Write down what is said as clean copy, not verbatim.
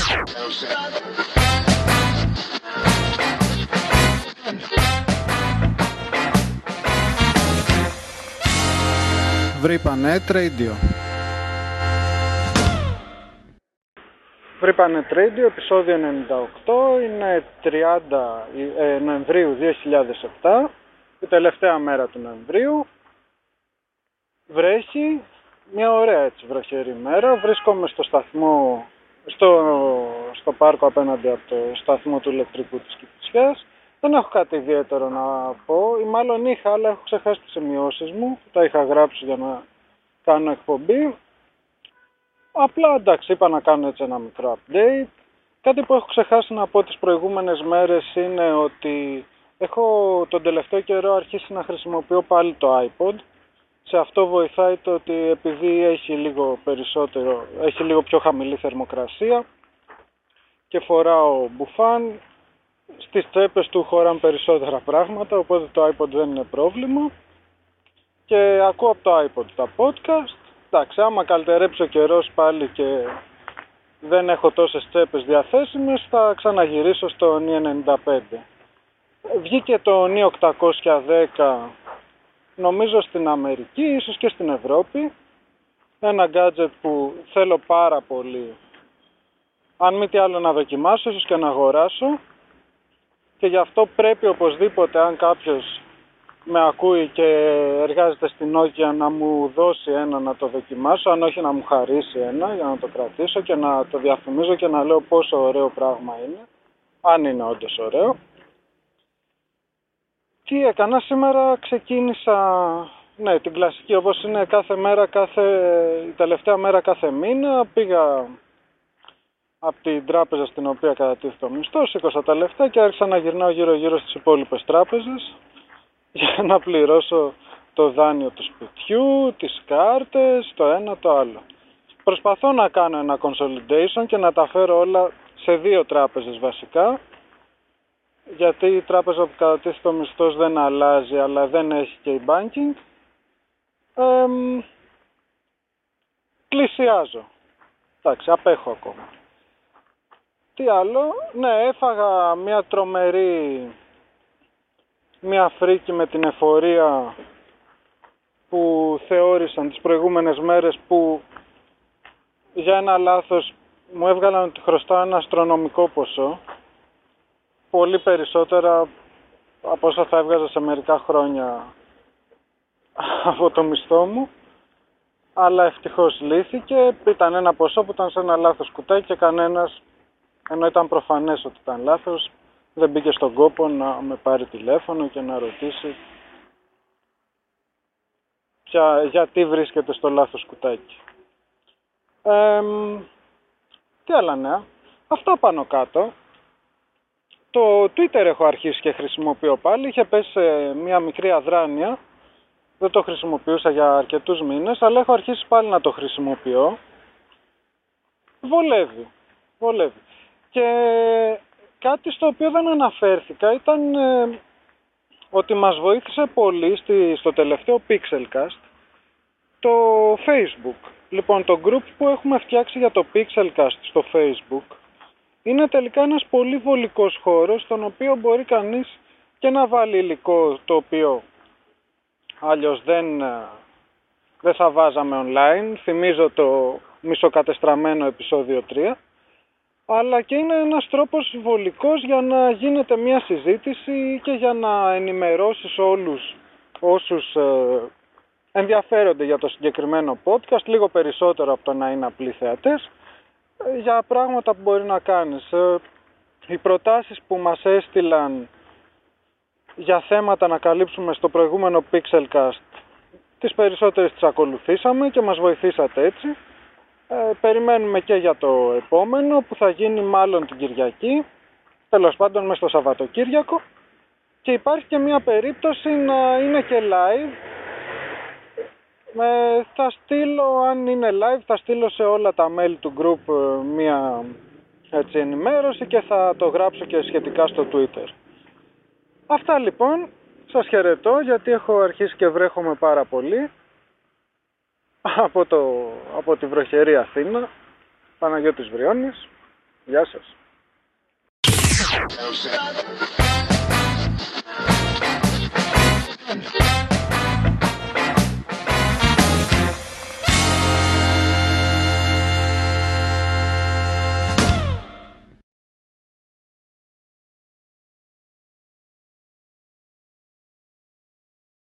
Βρήπανε Radio. Βρήπανε Radio, επεισόδιο 98, είναι 30 Νοεμβρίου 2007, η τελευταία μέρα του Νοεμβρίου. Βρέχει, μια ωραία έτσι βροχερή μέρα. Βρίσκομαι στο σταθμό, στο πάρκο απέναντι από το σταθμό του ηλεκτρικού της Κηφισιάς. Δεν έχω κάτι ιδιαίτερο να πω, ή μάλλον είχα, αλλά έχω ξεχάσει τις σημειώσεις μου, τα είχα γράψει για να κάνω εκπομπή. Απλά εντάξει, είπα να κάνω έτσι ένα μικρό update. Κάτι που έχω ξεχάσει να πω τις προηγούμενες μέρες είναι ότι έχω τον τελευταίο καιρό αρχίσει να χρησιμοποιώ πάλι το iPod. Σε αυτό βοηθάει το ότι επειδή έχει λίγο πιο χαμηλή θερμοκρασία και φοράω μπουφάν, στις τσέπες του χωράνε περισσότερα πράγματα, οπότε το iPod δεν είναι πρόβλημα. Και ακούω από το iPod τα podcast. Εντάξει, άμα καλυτερέψει ο καιρός πάλι και δεν έχω τόσες τσέπες διαθέσιμες, θα ξαναγυρίσω στο Ni 95. Βγήκε το Ni 810, νομίζω στην Αμερική, ίσως και στην Ευρώπη. Ένα gadget που θέλω πάρα πολύ, αν μη τι άλλο να δοκιμάσω, ίσως και να αγοράσω. Και γι' αυτό πρέπει οπωσδήποτε, αν κάποιος με ακούει και εργάζεται στην Nokia, να μου δώσει ένα να το δοκιμάσω, αν όχι να μου χαρίσει ένα για να το κρατήσω και να το διαφημίζω και να λέω πόσο ωραίο πράγμα είναι, αν είναι όντως ωραίο. Τι έκανα σήμερα? Ξεκίνησα την κλασική, όπως είναι κάθε μέρα, η τελευταία μέρα κάθε μήνα. Πήγα από την τράπεζα στην οποία κατατίθεται το μισθό, σήκωσα τα λεφτά και άρχισα να γυρνάω γύρω-γύρω στις υπόλοιπες τράπεζες για να πληρώσω το δάνειο του σπιτιού, τις κάρτες, το ένα το άλλο. Προσπαθώ να κάνω ένα consolidation και να τα φέρω όλα σε 2 τράπεζες βασικά, γιατί η τράπεζα που κατατίθεται ο μισθός δεν αλλάζει, αλλά δεν έχει και η banking. Πλησιάζω. Εντάξει, απέχω ακόμα. Τι άλλο? Έφαγα μια φρίκη με την εφορία που θεώρησαν τις προηγούμενες μέρες, που για ένα λάθος μου έβγαλαν ότι χρωστάω ένα αστρονομικό ποσό, πολύ περισσότερα από όσα θα έβγαζα σε μερικά χρόνια από το μισθό μου, αλλά ευτυχώς λύθηκε. Ήταν ένα ποσό που ήταν σε ένα λάθος κουτάκι και κανένας, ενώ ήταν προφανές ότι ήταν λάθος, δεν μπήκε στον κόπο να με πάρει τηλέφωνο και να ρωτήσει γιατί βρίσκεται στο λάθος κουτάκι. Τι άλλα νέα? Αυτά πάνω κάτω. Το Twitter έχω αρχίσει και χρησιμοποιώ πάλι. Είχε πέσει σε μια μικρή αδράνεια. Δεν το χρησιμοποιούσα για αρκετούς μήνες, αλλά έχω αρχίσει πάλι να το χρησιμοποιώ. Βολεύει. Και κάτι στο οποίο δεν αναφέρθηκα ήταν ότι μας βοήθησε πολύ στο τελευταίο Pixelcast το Facebook. Λοιπόν, το group που έχουμε φτιάξει για το Pixelcast στο Facebook είναι τελικά ένας πολύ βολικός χώρος, στον οποίο μπορεί κανείς και να βάλει υλικό το οποίο αλλιώς δεν θα βάζαμε online. Θυμίζω το μισοκατεστραμμένο επεισόδιο 3. Αλλά και είναι ένας τρόπος βολικός για να γίνεται μια συζήτηση και για να ενημερώσεις όλους όσους ενδιαφέρονται για το συγκεκριμένο podcast, λίγο περισσότερο από το να είναι απλοί θεατές, για πράγματα που μπορεί να κάνεις. Οι προτάσεις που μας έστειλαν για θέματα να καλύψουμε στο προηγούμενο Pixelcast, τις περισσότερες τις ακολουθήσαμε και μας βοηθήσατε έτσι. Περιμένουμε και για το επόμενο που θα γίνει μάλλον την Κυριακή, τέλος πάντων μες στο Σαββατοκύριακο, και υπάρχει και μια περίπτωση να είναι και live. Θα στείλω, αν είναι live, θα στείλω σε όλα τα mail του group μια ενημέρωση και θα το γράψω και σχετικά στο Twitter. Αυτά λοιπόν, σας χαιρετώ γιατί έχω αρχίσει και βρέχομαι πάρα πολύ από τη βροχερή Αθήνα, Παναγιώτης Βριώνης. Γεια σας.